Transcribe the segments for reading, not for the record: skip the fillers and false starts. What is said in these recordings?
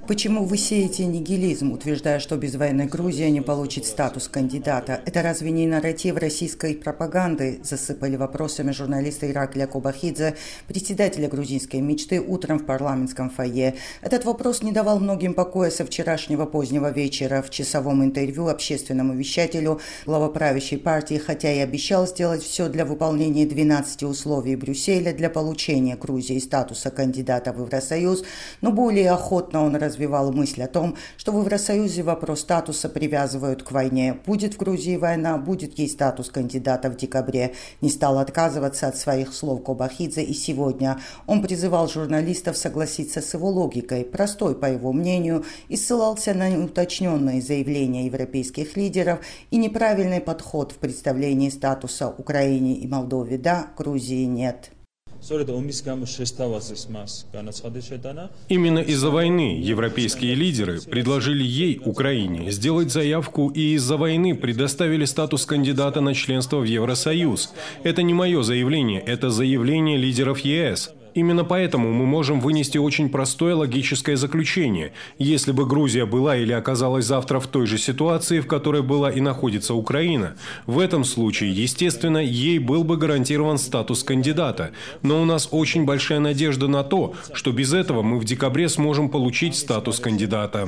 Почему вы сеете нигилизм, утверждая, что без войны Грузия не получит статус кандидата? Это разве не нарратив российской пропаганды? Засыпали вопросами журналиста Ираклия Кобахидзе, председателя грузинской мечты, утром в парламентском фойе. Этот вопрос не давал многим покоя со вчерашнего позднего вечера. В часовом интервью общественному вещателю глава правящей партии, хотя и обещал сделать все для выполнения 12 условий Брюсселя для получения Грузии статуса кандидата в Евросоюз, но более охотно он развивал мысль о том, что в Евросоюзе вопрос статуса привязывают к войне. Будет в Грузии война, будет ей статус кандидата в декабре. Не стал отказываться от своих слов Кобахидзе и сегодня. Он призывал журналистов согласиться с его логикой, простой, по его мнению, и ссылался на неуточненные заявления европейских лидеров и неправильный подход в представлении статуса Украине и Молдове да, Грузии нет. Именно из-за войны европейские лидеры предложили ей, Украине, сделать заявку и из-за войны предоставили статус кандидата на членство в Евросоюз. Это не мое заявление, это заявление лидеров ЕС. Именно поэтому мы можем вынести очень простое логическое заключение. Если бы Грузия была или оказалась завтра в той же ситуации, в которой была и находится Украина, в этом случае, естественно, ей был бы гарантирован статус кандидата. Но у нас очень большая надежда на то, что без этого мы в декабре сможем получить статус кандидата.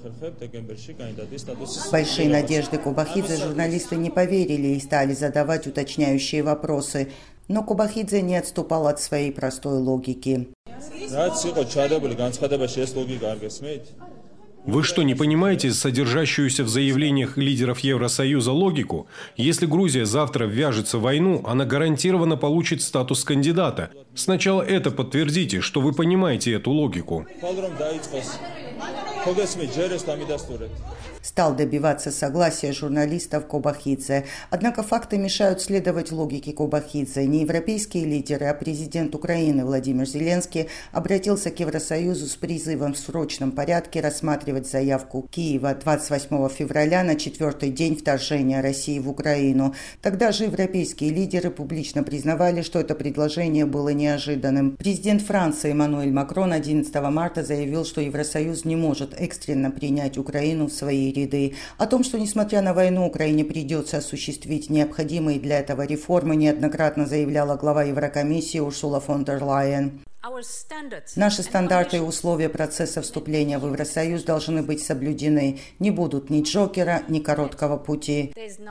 Большие надежды Кобахидзе журналисты не поверили и стали задавать уточняющие вопросы. Но Кобахидзе не отступал от своей простой логики. Вы что, не понимаете содержащуюся в заявлениях лидеров Евросоюза логику? Если Грузия завтра ввяжется в войну, она гарантированно получит статус кандидата. Сначала это подтвердите, что вы понимаете эту логику. Стал добиваться согласия журналистов Кобахидзе. Однако факты мешают следовать логике Кобахидзе. Не европейские лидеры, а президент Украины Владимир Зеленский обратился к Евросоюзу с призывом в срочном порядке рассматривать заявку Киева 28 февраля на 4-й день вторжения России в Украину. Тогда же европейские лидеры публично признавали, что это предложение было неожиданным. Президент Франции Эммануэль Макрон 11 марта заявил, что Евросоюз не может экстренно принять Украину в свои ряды. О том, что, несмотря на войну, Украине придется осуществить необходимые для этого реформы, неоднократно заявляла глава Еврокомиссии Урсула фон дер Лайен. Наши стандарты и условия процесса вступления в Евросоюз должны быть соблюдены. Не будут ни джокера, ни короткого пути.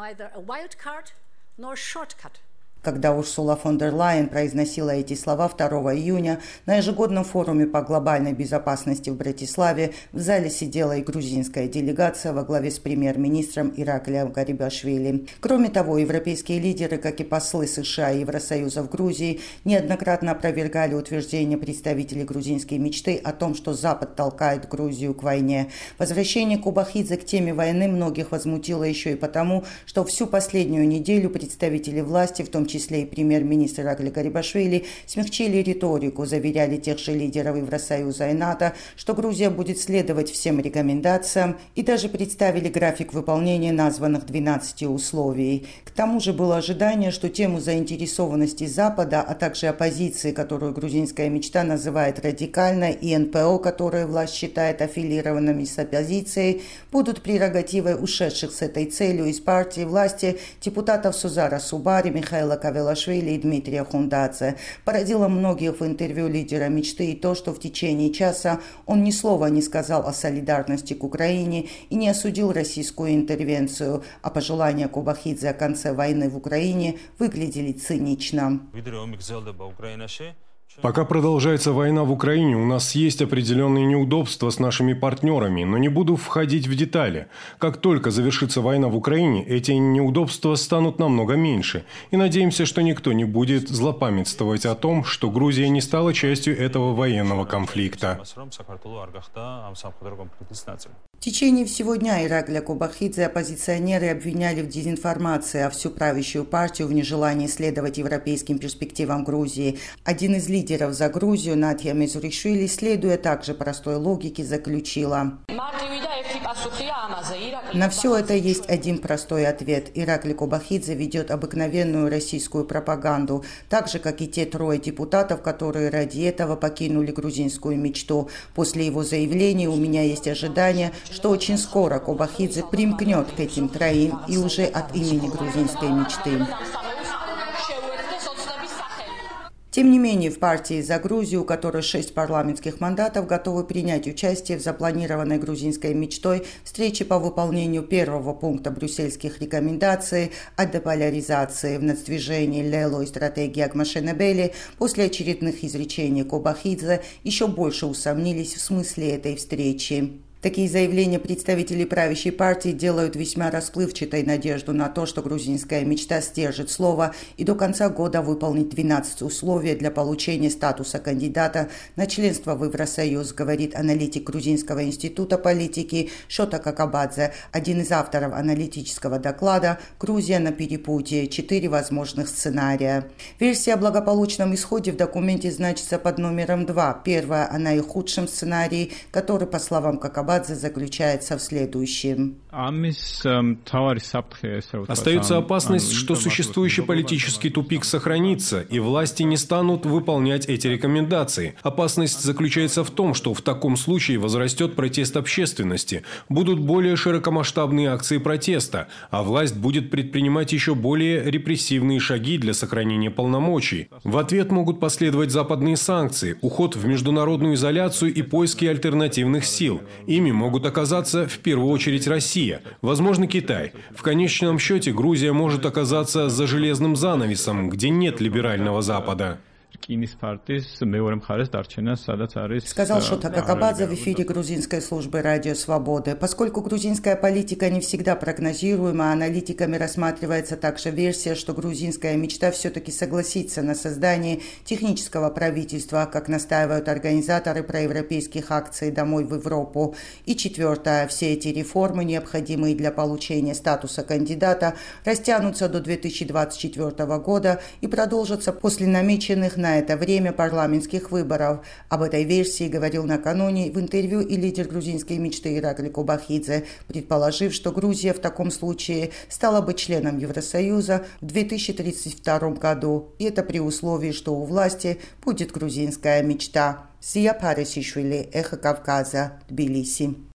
Когда Урсула фон дер Лайен произносила эти слова 2 июня на ежегодном форуме по глобальной безопасности в Братиславе, в зале сидела и грузинская делегация во главе с премьер-министром Ираклием Гарибашвили. Кроме того, европейские лидеры, как и послы США и Евросоюза в Грузии, неоднократно опровергали утверждения представителей грузинской мечты о том, что Запад толкает Грузию к войне. Возвращение Кобахидзе к теме войны многих возмутило еще и потому, что всю последнюю неделю представители власти, в том числе и премьер-министр Ираклий Гарибашвили, смягчили риторику, заверяли тех же лидеров Евросоюза и НАТО, что Грузия будет следовать всем рекомендациям, и даже представили график выполнения названных 12 условий. К тому же было ожидание, что тему заинтересованности Запада, а также оппозиции, которую грузинская мечта называет радикальной, и НПО, которую власть считает аффилированными с оппозицией, будут прерогативой ушедших с этой целью из партии власти депутатов Сузара Субари, Михаила Кавелашвили и Дмитрия Хундадзе. Поразило многих в интервью лидера мечты и то, что в течение часа он ни слова не сказал о солидарности к Украине и не осудил российскую интервенцию, а пожелания Кобахидзе о конце войны в Украине выглядели цинично. Пока продолжается война в Украине, у нас есть определенные неудобства с нашими партнерами, но не буду входить в детали. Как только завершится война в Украине, эти неудобства станут намного меньше. И надеемся, что никто не будет злопамятствовать о том, что Грузия не стала частью этого военного конфликта. В течение всего дня Иракли Кобахидзе оппозиционеры обвиняли в дезинформации, а всю правящую партию в нежелании следовать европейским перспективам Грузии. Один из лидеров за Грузию, Натья Мезуришвили, следуя также простой логике, заключила: на все это есть один простой ответ. Иракли Кобахидзе ведет обыкновенную российскую пропаганду, так же, как и те 3 депутатов, которые ради этого покинули грузинскую мечту. После его заявления у меня есть ожидание, что очень скоро Кобахидзе примкнет к этим 3 и уже от имени грузинской мечты. Тем не менее, в партии «За Грузию», у которой 6 парламентских мандатов, готовы принять участие в запланированной грузинской мечтой встрече по выполнению 1-го пункта брюссельских рекомендаций о деполяризации в нацдвижении Лело и стратегии Агмашенебели, после очередных изречений Кобахидзе еще больше усомнились в смысле этой встречи. Такие заявления представителей правящей партии делают весьма расплывчатой надежду на то, что грузинская мечта сдержит слово и до конца года выполнит 12 условий для получения статуса кандидата на членство в Евросоюз, говорит аналитик Грузинского института политики Шота Какабадзе, один из авторов аналитического доклада «Грузия на перепутье. 4 возможных сценария». Версия о благополучном исходе в документе значится под номером 2. Первая о наихудшем сценарии, который, по словам Какабадзе, заключается в следующем. Остается опасность, что существующий политический тупик сохранится, и власти не станут выполнять эти рекомендации. Опасность заключается в том, что в таком случае возрастет протест общественности, будут более широкомасштабные акции протеста, а власть будет предпринимать еще более репрессивные шаги для сохранения полномочий. В ответ могут последовать западные санкции, уход в международную изоляцию и поиски альтернативных сил. Ими могут оказаться в первую очередь Россия, возможно, Китай. В конечном счете Грузия может оказаться за железным занавесом, где нет либерального Запада. Сказал Шота Какабадзе в эфире грузинской службы «Радио Свободы». Поскольку грузинская политика не всегда прогнозируема, аналитиками рассматривается также версия, что грузинская мечта все-таки согласится на создание технического правительства, как настаивают организаторы проевропейских акций «Домой в Европу». И 4. Все эти реформы, необходимые для получения статуса кандидата, растянутся до 2024 года и продолжатся после намеченных на это время парламентских выборов. Об этой версии говорил накануне в интервью и лидер грузинской мечты Иракли Кобахидзе, предположив, что Грузия в таком случае стала бы членом Евросоюза в 2032 году. И это при условии, что у власти будет грузинская мечта. Зия Парисишвили, Эхо Кавказа, Тбилиси.